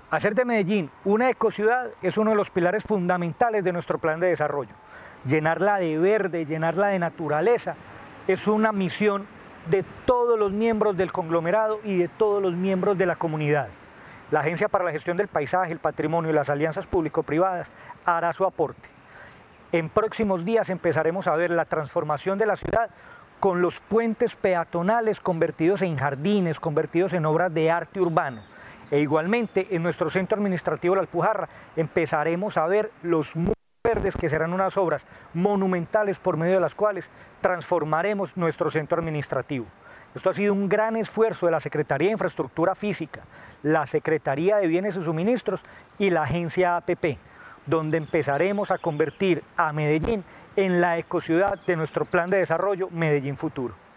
Hacer de Medellín una ecociudad es uno de los pilares fundamentales de nuestro plan de desarrollo. Llenarla de verde, llenarla de naturaleza, es una misión de todos los miembros del conglomerado y de todos los miembros de la comunidad. La Agencia para la Gestión del Paisaje, el Patrimonio y las alianzas público-privadas hará su aporte. En próximos días empezaremos a ver la transformación de la ciudad con los puentes peatonales convertidos en jardines, convertidos en obras de arte urbano. E igualmente en nuestro centro administrativo La Alpujarra empezaremos a ver los muros verdes, que serán unas obras monumentales por medio de las cuales transformaremos nuestro centro administrativo. Esto ha sido un gran esfuerzo de la Secretaría de Infraestructura Física, la Secretaría de Bienes y Suministros y la agencia APP, donde empezaremos a convertir a Medellín en la ecociudad de nuestro plan de desarrollo Medellín Futuro.